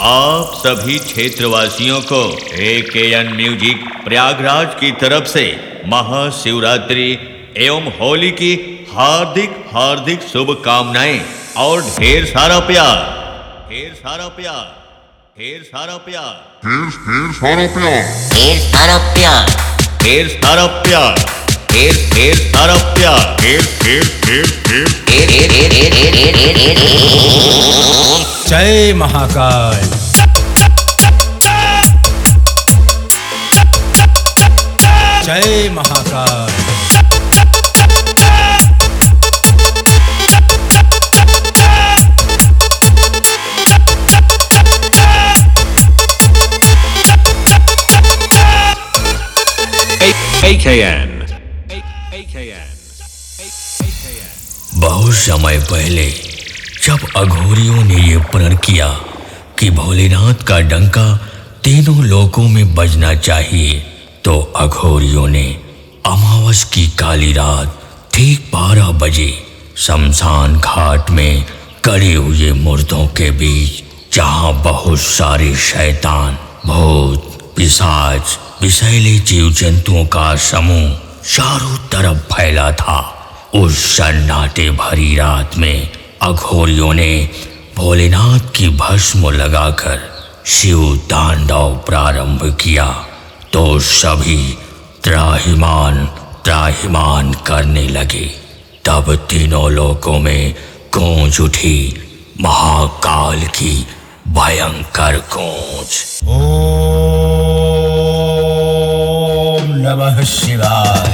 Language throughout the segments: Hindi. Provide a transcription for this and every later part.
आप सभी क्षेत्रवासियों को AKN म्यूजिक प्रयागराज की तरफ से महाशिवरात्रि एवं होली की हार्दिक हार्दिक शुभकामनाएं और ढेर सारा प्यार, ढेर सारा प्यार, ढेर सारा प्यार, ढेर सारा प्यार, ढेर सारा प्यार, ढेर सारा प्यार, ढेर सारा प्यार, जय महाकाल। जय महाकाल। AKN। बहुत समय पहले जब अघोरियों ने ये प्रण किया कि भोलेनाथ का डंका तीनों लोकों में बजना चाहिए, तो अघोरियों ने अमावस की काली रात ठीक 12 बजे शमशान घाट में गड़े हुए मुर्दों के बीच, जहां बहुत सारे शैतान, भूत, पिशाच, विषैले जीव जंतुओं का समूह चारों तरफ फैला था, उस सन्नाटे भरी रात में अघोरियों ने भोलेनाथ की भस्म लगाकर शिव तांडव प्रारंभ किया, तो सभी त्राहिमाम त्राहिमाम करने लगे। तब तीनों लोकों में गूंज उठी महाकाल की भयंकर गूंज। ओम नमः शिवाय।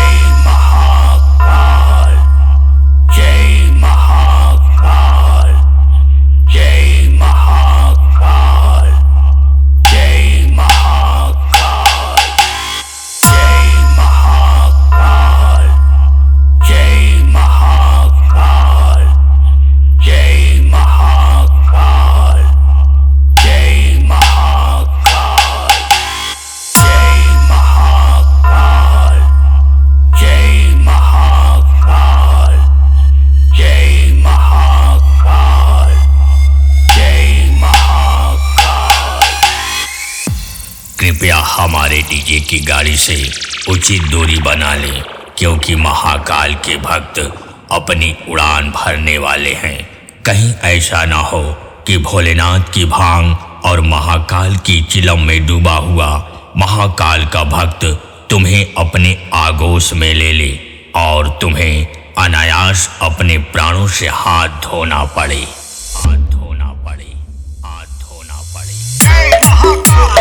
कृपया हमारे डीजे की गाड़ी से उचित दूरी बना लें, क्योंकि महाकाल के भक्त अपनी उड़ान भरने वाले हैं। कहीं ऐसा ना हो कि भोलेनाथ की भांग और महाकाल की चिलम में डूबा हुआ महाकाल का भक्त तुम्हें अपने आगोश में ले ले और तुम्हें अनायास अपने प्राणों से हाथ धोना पड़े, हाथ धोना पड़े, हाथ धोना पड़े।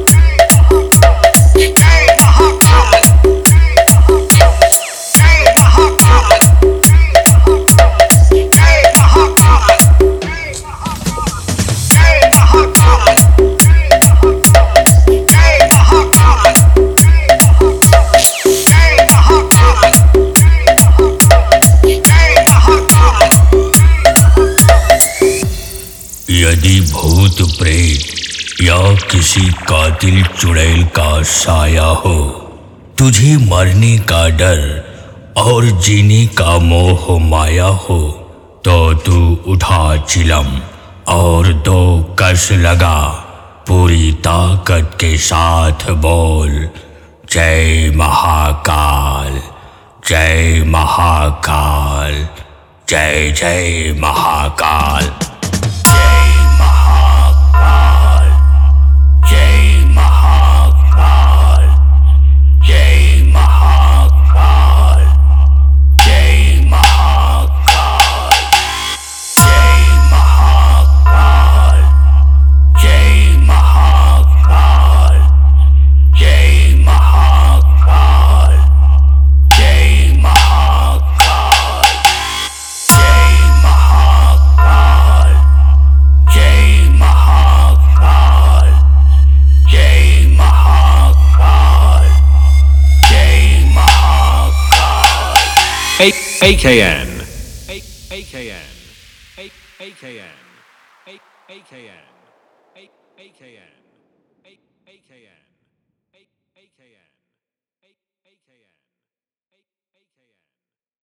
यदि भूत प्रेत या किसी कातिल चुड़ैल का साया हो, तुझे मरने का डर और जीने का मोह माया हो, तो तू उठा चिलम और 2 कस लगा, पूरी ताकत के साथ बोल, जय महाकाल, जय महाकाल, जय जय Mahakal. AKN, AKN, AKN, AKN, AKN.